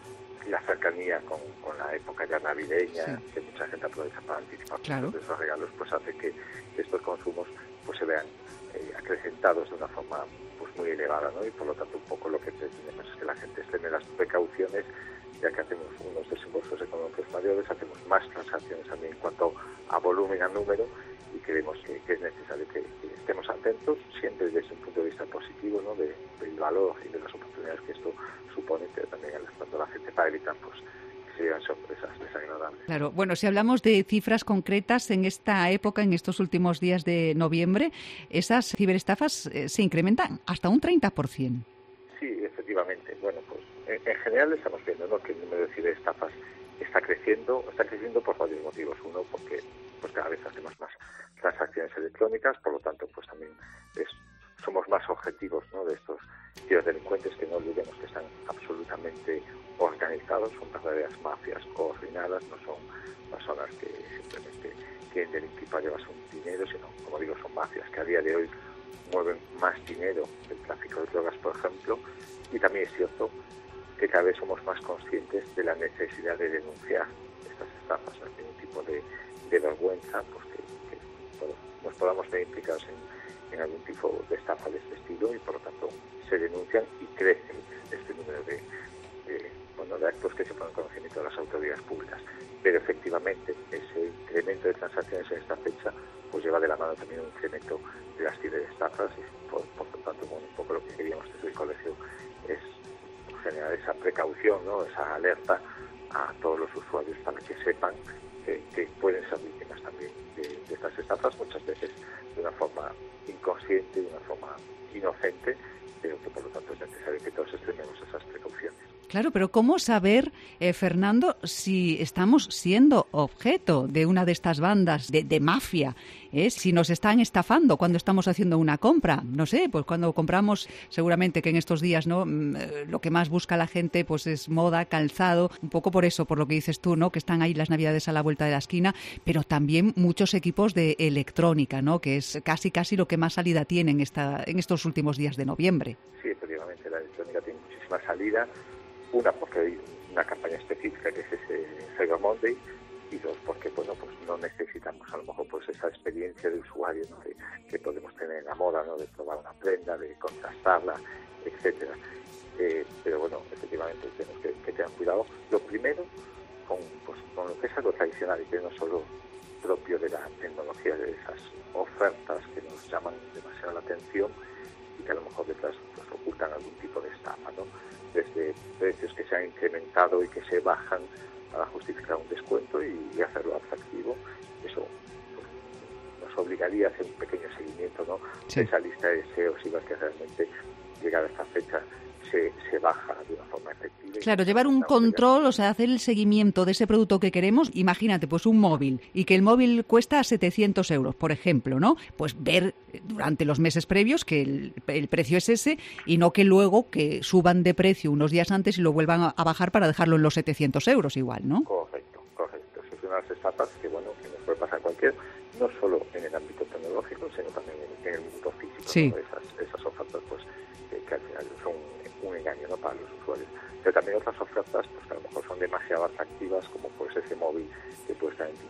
la cercanía con, con la época ya navideña, sí, que mucha gente aprovecha para anticipar, claro, esos regalos, pues hace que estos consumos pues se vean eh, acrecentados de una forma pues muy elevada, ¿no? Y por lo tanto un poco lo que pretendemos es que la gente extreme las precauciones, ya que hacemos unos desembolsos económicos mayores, hacemos más transacciones también en cuanto a volumen, a número, y creemos que, que es necesario que, que estemos atentos, siempre desde un punto de vista positivo, ¿no? De, del valor y de las oportunidades que esto supone, pero también alertando a la gente para evitar pues que se lleven sorpresas desagradables. Claro, bueno, si hablamos de cifras concretas en esta época, en estos últimos días de noviembre, esas ciberestafas eh, se incrementan hasta un treinta por ciento. Sí, efectivamente. Bueno, pues en, en general estamos viendo, ¿no?, que el número de ciberestafas está creciendo, está creciendo por varios motivos. Uno, porque pues cada vez hacemos más transacciones electrónicas, por lo tanto, pues también es, somos más objetivos, ¿no?, de estos ciberdelincuentes, que no olvidemos que están absolutamente organizados, son verdaderas mafias coordinadas, no son personas que simplemente quieren delinquir para llevarse un dinero, sino, como digo, son mafias que a día de hoy mueven más dinero del tráfico de drogas, por ejemplo, y también es cierto que cada vez somos más conscientes de la necesidad de denunciar estas estafas, no hay ningún tipo de, de vergüenza, pues que, que bueno, nos podamos ver implicados en, en algún tipo de estafa de este estilo, y por lo tanto se denuncian y crece este número de, de, bueno, de actos que se ponen en conocimiento de las autoridades públicas. Pero efectivamente ese incremento de transacciones en esta fecha pues lleva de la mano también un incremento de las ciberestafas, y por, por lo tanto, bueno, un poco lo que queríamos desde el colegio es generar esa precaución, ¿no?, esa alerta a todos los usuarios para que sepan que, que pueden ser víctimas también de, de estas estafas, muchas veces de una forma inconsciente, de una forma inocente, pero que por lo tanto es necesario que todos extrememos esas precauciones. Claro, pero ¿cómo saber, eh, Fernando, si estamos siendo objeto de una de estas bandas de, de mafia? ¿eh? Si nos están estafando cuando estamos haciendo una compra. No sé, pues cuando compramos, seguramente que en estos días, ¿no?, lo que más busca la gente pues es moda, calzado, un poco por eso, por lo que dices tú, ¿no?, que están ahí las Navidades a la vuelta de la esquina, pero también muchos equipos de electrónica, ¿no?, que es casi casi lo que más salida tiene en, esta, en estos últimos días de noviembre. Sí, efectivamente, la electrónica tiene muchísima salida. Una, porque hay una campaña específica que es ese Cyber Monday, y dos, porque bueno, pues no necesitamos a lo mejor pues esa experiencia de usuario, ¿no?, que, que podemos tener en la moda, ¿no?, de probar una prenda, de contrastarla, etcétera. Eh, pero bueno, efectivamente tenemos que, que tener cuidado. Lo primero, con, pues, con lo que es algo tradicional y que no solo propio de la tecnología, de esas ofertas que nos llaman demasiado la atención y que a lo mejor detrás pues, ocultan algún tipo de estafa, ¿no?, desde precios que se han incrementado y que se bajan para justificar un descuento y, y hacerlo atractivo. Eso pues, nos obligaría a hacer un pequeño seguimiento, ¿no?, sí, de esa lista de deseos, y ver que realmente llegada a esta fecha se, se baja de una forma efectiva. Claro, llevar un control, o sea, hacer el seguimiento de ese producto que queremos. Imagínate, pues un móvil, y que el móvil cuesta setecientos euros, por ejemplo, ¿no? Pues ver durante los meses previos que el, el precio es ese, y no que luego que suban de precio unos días antes y lo vuelvan a, a bajar para dejarlo en los setecientos euros igual, ¿no? Correcto, correcto. Eso es una de las estafas que, bueno, que nos puede pasar a cualquier, no solo en el ámbito tecnológico, sino también en, en el mundo físico, sí, ¿no? Esas, esas ofertas, pues, que, que al final son un engaño, ¿no?, para los usuarios. Pero también otras ofertas, pues que a lo mejor son demasiado atractivas, como pues ese móvil que puede estar en, en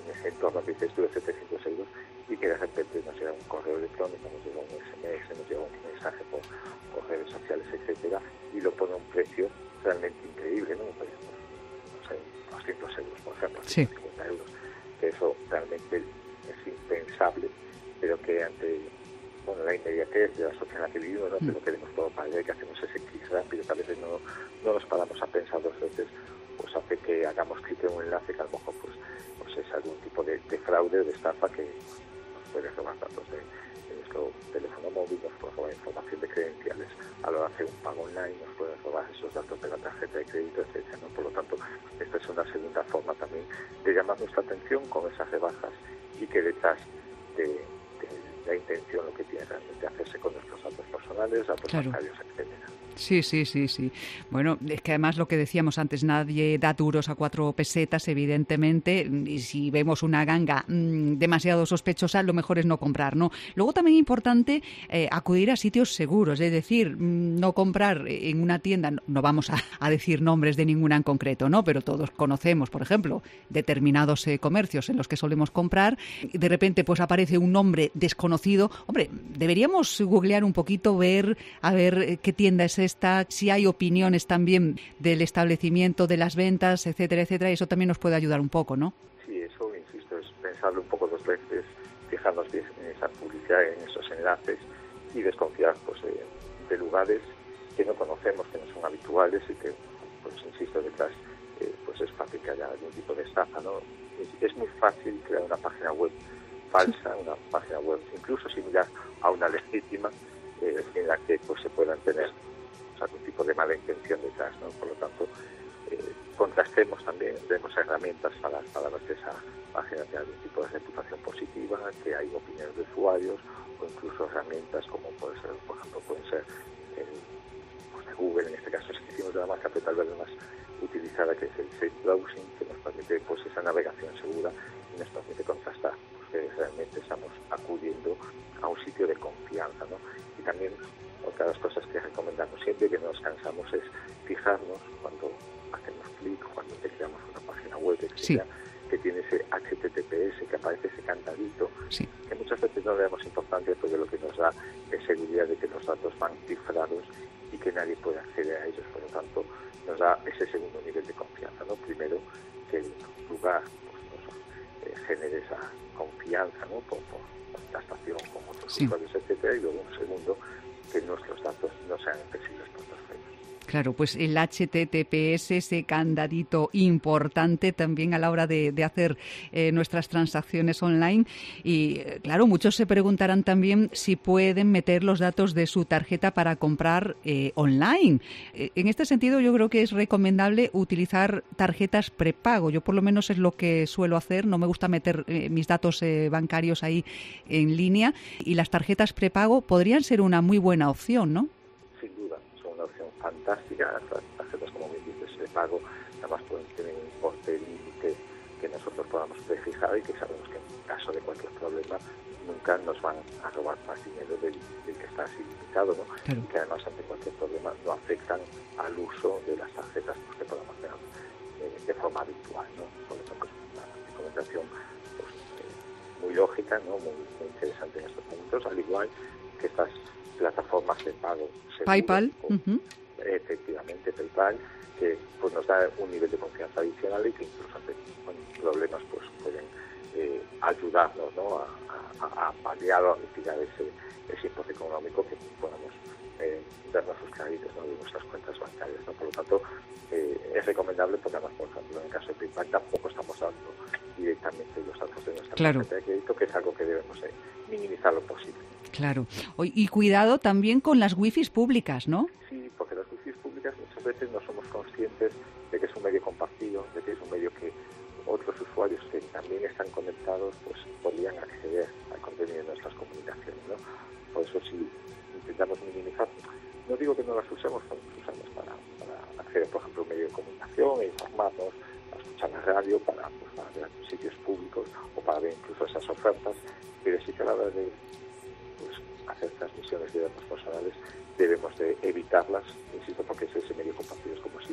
ese entorno que dices tú de setecientos euros y que de repente nos llega un correo electrónico, nos llega un S M S, nos llega un mensaje por, por redes sociales, etcétera, y lo pone a un precio realmente increíble, ¿no? Pues, no sé, doscientos euros, por ejemplo, sí. ciento cincuenta euros, que eso realmente es impensable, pero que ante bueno, la inmediatez de la sociedad en la que vivimos, ¿no? Mm. Pero queremos todo para allá y que hacemos ese clic rápido, que a veces no, no nos paramos a pensar dos veces, pues hace que hagamos clic en un enlace que a lo mejor pues, pues es algún tipo de, de fraude o de estafa que nos puede robar datos de, de nuestro teléfono móvil, nos puede robar información de credenciales a la hora de hacer un pago online, nos puede robar esos datos de la tarjeta de crédito, etcétera, ¿no? Por lo tanto, esta es una segunda forma también de llamar nuestra atención con esas rebajas y que detrás de, de la intención lo que tiene realmente hacerse con nuestros datos personales, datos claro. bancarios, etcétera. Sí, sí, sí, sí. Bueno, es que además lo que decíamos antes, nadie da duros a cuatro pesetas, evidentemente, y si vemos una ganga mmm, demasiado sospechosa, lo mejor es no comprar, ¿no? Luego también es importante eh, acudir a sitios seguros, es decir, mmm, no comprar en una tienda, no, no vamos a, a decir nombres de ninguna en concreto, ¿no? Pero todos conocemos, por ejemplo, determinados eh, comercios en los que solemos comprar, y de repente pues aparece un nombre desconocido. Hombre, deberíamos googlear un poquito, ver, a ver eh, qué tienda es esta, si hay opiniones también del establecimiento, de las ventas, etcétera, etcétera, y eso también nos puede ayudar un poco, ¿no? Sí, eso, insisto, es pensarlo un poco dos veces, fijarnos bien en esa publicidad, en esos enlaces y desconfiar pues, de, de lugares que no conocemos, que no son habituales y que, pues insisto, detrás eh, pues es fácil que haya algún tipo de estafa, ¿no? Es, es muy fácil crear una página web falsa, una página web incluso similar a una legítima, eh, en la que pues se puedan tener algún tipo de mala intención detrás, ¿no? Por lo tanto, eh, contrastemos también, tenemos herramientas para, para ver que esa página tiene algún tipo de reputación positiva, que hay opiniones de usuarios, o incluso herramientas como puede ser, por ejemplo, pueden ser eh, pues de Google, en este caso es que hicimos de la marca, pero tal vez la más utilizada, que es el Safe Browsing, que nos permite pues esa navegación segura y nos permite contrastar pues, que realmente estamos acudiendo a un sitio de confianza, ¿no? Y también otra de las cosas que recomendamos siempre, que no nos cansamos, es fijarnos cuando hacemos clic, cuando tecleamos una página web, etcétera, sí. que tiene ese H T T P S, que aparece ese candadito, sí. que muchas veces no le damos importancia porque lo que nos da es seguridad de que los datos van cifrados y que nadie puede acceder a ellos. Por lo tanto, nos da ese segundo nivel de confianza, ¿no? Primero, que el lugar pues, nos eh, genere esa confianza, ¿no? Por, por contrastación con otros sí. usuarios, etcétera, y luego un segundo, que nuestros datos no sean accesibles por terceros. Claro, pues el H T T P S, ese candadito importante también a la hora de, de hacer eh, nuestras transacciones online. Y claro, muchos se preguntarán también si pueden meter los datos de su tarjeta para comprar eh, online. Eh, en este sentido, yo creo que es recomendable utilizar tarjetas prepago. Yo por lo menos es lo que suelo hacer. No me gusta meter eh, mis datos eh, bancarios ahí en línea. Y las tarjetas prepago podrían ser una muy buena opción, ¿no? Sin duda, son una opción fantástica. Las tarjetas, como bien dices, de pago, además pueden tener un importe límite que nosotros podamos prefijar y que sabemos que en caso de cualquier problema nunca nos van a robar más dinero del, del que está así limitado, ¿no? Claro. Y que además ante cualquier problema no afectan al uso de las tarjetas pues, que podamos tener eh, de forma habitual, ¿no? Por lo tanto, es una recomendación pues, eh, muy lógica, ¿no? Muy, muy interesante en estos momentos, al igual que estas plataformas de pago seguro, PayPal, o, uh-huh. efectivamente PayPal, que pues nos da un nivel de confianza adicional y que incluso ante bueno, problemas pues pueden eh, ayudarnos, ¿no? a, a, a paliar o a mitigar ese, ese importe económico que podamos eh, darnos sus créditos, ¿no? de nuestras cuentas bancarias, ¿no? Por lo tanto, eh, es recomendable porque además, por ejemplo, en el caso de PayPal tampoco estamos dando directamente los datos de nuestra claro. tarjeta de crédito, que es algo que debemos eh, minimizar lo posible. Claro. Y cuidado también con las wifis públicas, ¿no? Sí, porque las wifis públicas muchas veces no somos conscientes de que es un medio compartido, de que es un medio que otros usuarios que también están conectados pues podrían acceder al contenido de nuestras comunicaciones, ¿no? Por eso si intentamos minimizar, no digo que no las usemos, pero las usamos para, para acceder, por ejemplo, a un medio de comunicación, e informarnos, para escuchar la radio, para, pues, para ver sitios públicos o para ver incluso esas ofertas, pero sí que a la hora de pues, hacer transmisiones de datos personales debemos de evitarlas, insisto, porque es ese medio compartido, es como si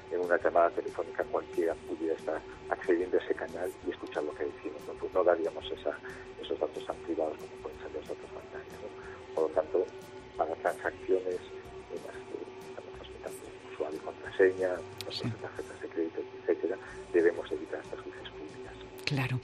en una llamada telefónica cualquiera pudiera estar accediendo a ese canal y escuchar lo que decimos, ¿no? Pues no daríamos esa, esos datos tan privados como pueden ser los datos bancarios, ¿no? Por lo tanto, para transacciones en las que estamos transmitiendo usuario y contraseña, sí. tarjetas de crédito, etcétera, debemos evitar estas luces públicas. Claro.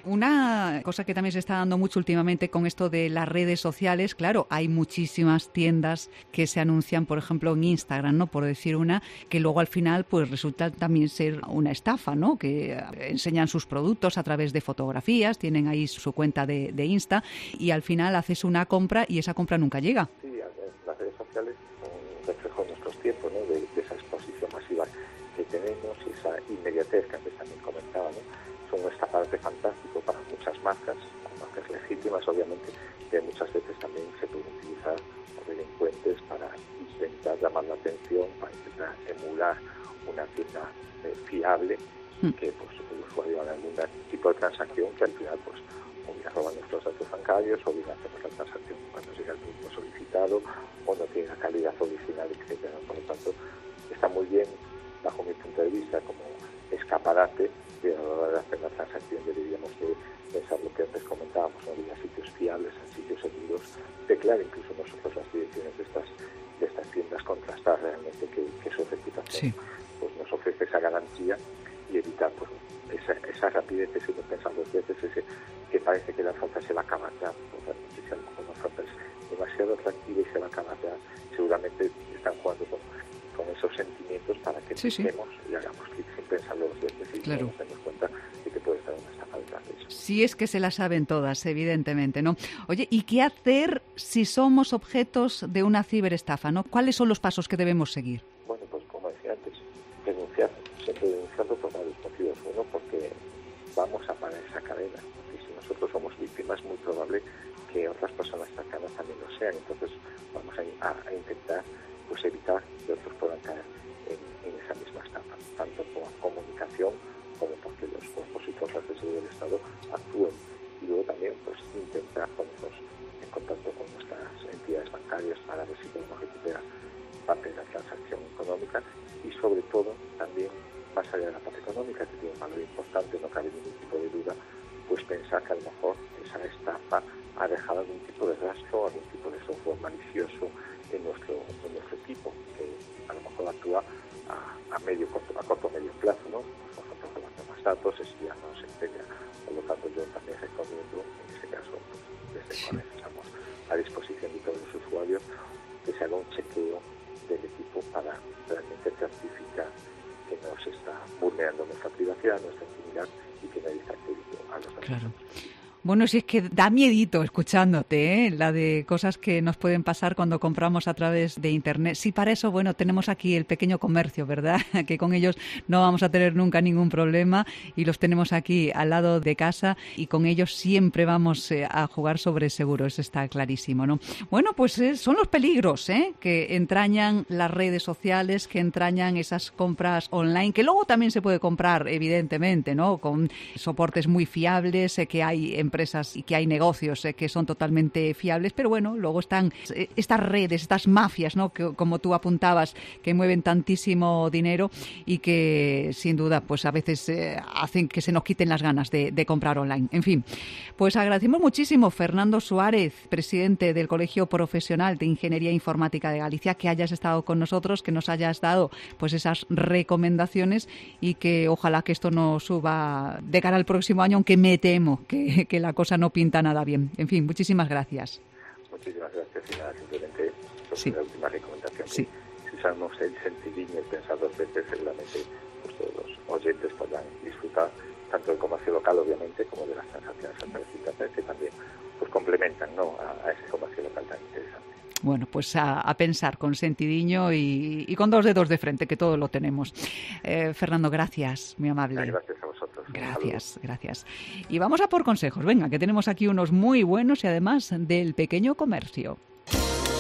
Una cosa que también se está dando mucho últimamente con esto de las redes sociales, claro, hay muchísimas tiendas que se anuncian, por ejemplo, en Instagram, ¿no? Por decir una, que luego al final pues resulta también ser una estafa, ¿no? Que enseñan sus productos a través de fotografías, tienen ahí su cuenta de, de Insta y al final haces una compra y esa compra nunca llega. Sí, las redes sociales son un reflejo de nuestros tiempos, ¿no? De, de esa exposición masiva que tenemos y esa inmediatez que antes también comentaba, ¿no? Son un escaparate fantástico para muchas marcas, marcas legítimas obviamente, que muchas veces también se pueden utilizar por delincuentes para intentar llamar la atención, para intentar emular una tienda eh, fiable mm. que pues, el usuario haga algún tipo de transacción que al final pues o bien roban nuestros datos bancarios o bien hacemos la transacción cuando llega el producto solicitado o no tiene la calidad original, etcétera. Por lo tanto, está muy bien, bajo mi punto de vista, como escaparate, y a la hora de hacer la transacción deberíamos de pensar lo que antes comentábamos, no ir a sitios fiables, a sitios seguros, declarar incluso nosotros las direcciones de estas de estas tiendas, contrastar realmente que, que su reputación sí. pues nos ofrece esa garantía y evitar pues esa, esa rapidez, ese no pensar dos veces, ese que parece que la oferta se va a acabar ya, pues realmente si a lo mejor la oferta es demasiado atractiva y se va a acabar ya, seguramente están jugando con, con esos sentimientos para que sí, pensemos sí. y hagamos clic sin pensarlo dos veces y claro. nos demos cuenta de que puede estar una estafa detrás de eso. Si es que se la saben todas, evidentemente, ¿no? Oye, ¿y qué hacer si somos objetos de una ciberestafa, ¿no? ¿Cuáles son los pasos que debemos seguir? Bueno, pues como decía antes, denunciar, siempre denunciarlo por varios motivos. Uno, porque vamos a parar esa cadena. Y si nosotros somos víctimas, es muy probable que otras personas cercanas también lo sean. Entonces vamos a, a, a intentar pues evitar que otros puedan caer en, en esa misma estafa, tanto por comunicación como porque los cuerpos y fuerzas de seguridad del Estado actúen. Y luego también pues intentar ponernos en contacto con nuestras entidades bancarias para ver si podemos recuperar parte de la transacción económica y sobre todo también más allá de la parte económica, que tiene un valor importante, no cabe ningún tipo de duda, pues pensar que a lo mejor esa estafa ha dejado algún tipo de rastro, algún tipo de software malicioso en nuestro, en nuestro equipo, que a lo mejor actúa a, a medio corto, a corto o medio plazo, ¿no? Por ejemplo, robando más datos, espiándonos, etcétera. Por lo tanto, yo también recomiendo, en este caso, pues, desde el cual estamos a disposición de todos los usuarios, que se haga un chequeo del equipo para realmente certificar que no se está vulnerando nuestra privacidad, nuestra intimidad y que nadie está accediendo a los datos. Claro. Bueno, si es que da miedito escuchándote, ¿eh? La de cosas que nos pueden pasar cuando compramos a través de Internet. Sí, para eso, bueno, tenemos aquí el pequeño comercio, ¿verdad? Que con ellos no vamos a tener nunca ningún problema y los tenemos aquí al lado de casa y con ellos siempre vamos eh, a jugar sobre seguro, eso está clarísimo, ¿no? Bueno, pues eh, son los peligros, ¿eh? Que entrañan las redes sociales, que entrañan esas compras online, que luego también se puede comprar, evidentemente, ¿no? Con soportes muy fiables, eh, que hay en empresas y que hay negocios eh, que son totalmente fiables, pero bueno, luego están eh, estas redes, estas mafias, ¿no? Que, como tú apuntabas, que mueven tantísimo dinero y que sin duda pues a veces eh, hacen que se nos quiten las ganas de, de comprar online. En fin, pues agradecemos muchísimo, Fernando Suárez, presidente del Colegio Profesional de Ingeniería Informática de Galicia, que hayas estado con nosotros, que nos hayas dado pues esas recomendaciones y que ojalá que esto no suba de cara al próximo año, aunque me temo que, que la cosa no pinta nada bien. En fin, muchísimas gracias. Muchísimas gracias y nada, simplemente sobre sí. la última recomendación. Sí. Si usamos el sentidín y el pensar dos veces, seguramente pues, todos los oyentes podrán disfrutar tanto del comercio local, obviamente, como de las transacciones a través de Internet, que también pues complementan, ¿no? a, a ese comercio local tan interesante. Bueno, pues a, a pensar con sentidiño y, y con dos dedos de frente, que todo lo tenemos. Eh, Fernando, gracias, muy amable. Gracias a vosotros. Gracias, gracias. Y vamos a por consejos. Venga, que tenemos aquí unos muy buenos y además del pequeño comercio.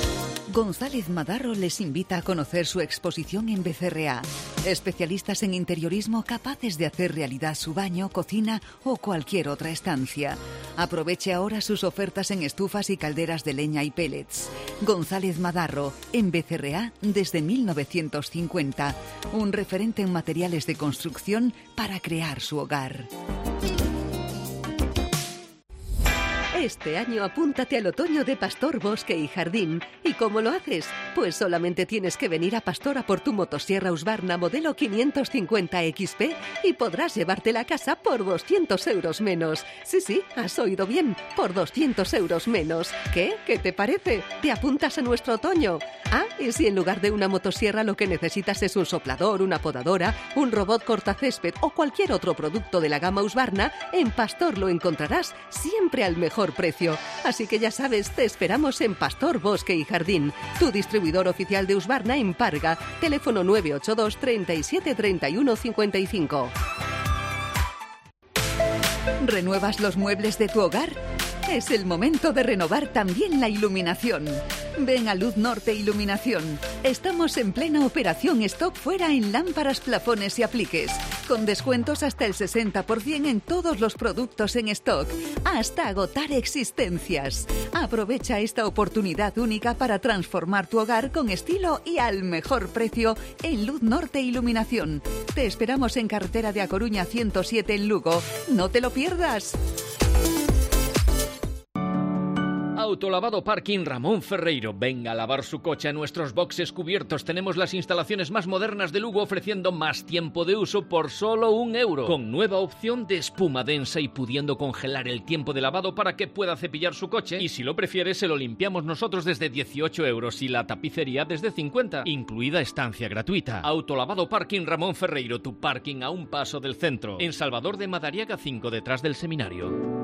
González Madarro les invita a conocer su exposición en B C R A. Especialistas en interiorismo capaces de hacer realidad su baño, cocina o cualquier otra estancia. Aproveche ahora sus ofertas en estufas y calderas de leña y pellets. González Madarro, en B C R A desde mil novecientos cincuenta. Un referente en materiales de construcción para crear su hogar. Este año apúntate al otoño de Pastor Bosque y Jardín. ¿Y cómo lo haces? Pues solamente tienes que venir a Pastor a por tu motosierra Husqvarna modelo quinientos cincuenta equis pe y podrás llevártela a casa por doscientos euros menos. Sí, sí, has oído bien, por doscientos euros menos. ¿Qué? ¿Qué te parece? ¿Te apuntas a nuestro otoño? Ah, y si en lugar de una motosierra lo que necesitas es un soplador, una podadora, un robot cortacésped o cualquier otro producto de la gama Husqvarna, en Pastor lo encontrarás siempre al mejor precio. Así que ya sabes, te esperamos en Pastor Bosque y Jardín, tu distribuidor oficial de Husqvarna en Parga. Teléfono nueve ocho dos, treinta y siete, treinta y uno, cincuenta y cinco. ¿Renuevas los muebles de tu hogar? Es el momento de renovar también la iluminación. Ven a Luz Norte Iluminación. Estamos en plena operación stock fuera en lámparas, plafones y apliques, con descuentos hasta el sesenta por ciento en todos los productos en stock, hasta agotar existencias. Aprovecha esta oportunidad única para transformar tu hogar con estilo y al mejor precio en Luz Norte Iluminación. Te esperamos en carretera de A Coruña ciento siete en Lugo. ¡No te lo pierdas! Autolavado Parking Ramón Ferreiro. Venga a lavar su coche a nuestros boxes cubiertos. Tenemos las instalaciones más modernas de Lugo ofreciendo más tiempo de uso por solo un euro. Con nueva opción de espuma densa y pudiendo congelar el tiempo de lavado para que pueda cepillar su coche. Y si lo prefiere, se lo limpiamos nosotros desde dieciocho euros y la tapicería desde cincuenta. Incluida estancia gratuita. Autolavado Parking Ramón Ferreiro. Tu parking a un paso del centro. En Salvador de Madariaga cinco, detrás del seminario.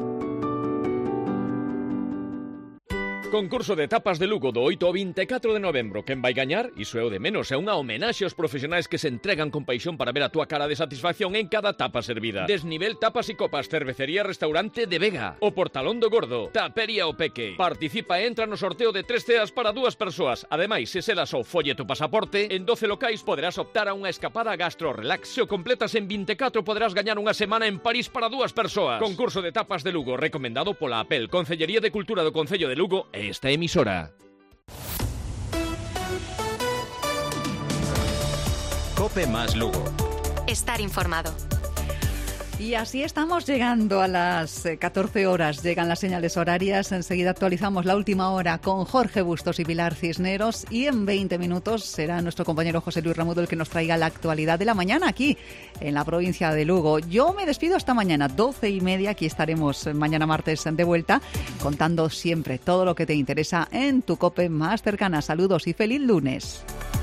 Concurso de tapas de Lugo do oito ao veinticuatro de novembro. Quen vai gañar? Iso é o de menos. É unha homenaxe aos profesionais que se entregan con paixón para ver a túa cara de satisfacción en cada tapa servida. Desnivel Tapas e Copas, Cervecería Restaurante de Vega, o Portalón do Gordo, Tapería o Peque. Participa e entra no sorteo de tres ceas para dúas persoas. Ademais, se selas o folleto pasaporte, en doce locais poderás optar a unha escapada gastro relax. Se o completas en veinticuatro poderás gañar unha semana en París para dúas persoas. Concurso de tapas de Lugo, recomendado pola A P E L, Concellería de Cultura do Concello de Lugo e esta emisora. Cope más Lugo. Estar informado. Y así estamos llegando a las catorce horas. Llegan las señales horarias. Enseguida actualizamos la última hora con Jorge Bustos y Pilar Cisneros. Y en veinte minutos será nuestro compañero José Luis Ramudo el que nos traiga la actualidad de la mañana aquí en la provincia de Lugo. Yo me despido hasta mañana, doce y media. Aquí estaremos mañana martes de vuelta contando siempre todo lo que te interesa en tu COPE más cercana. Saludos y feliz lunes.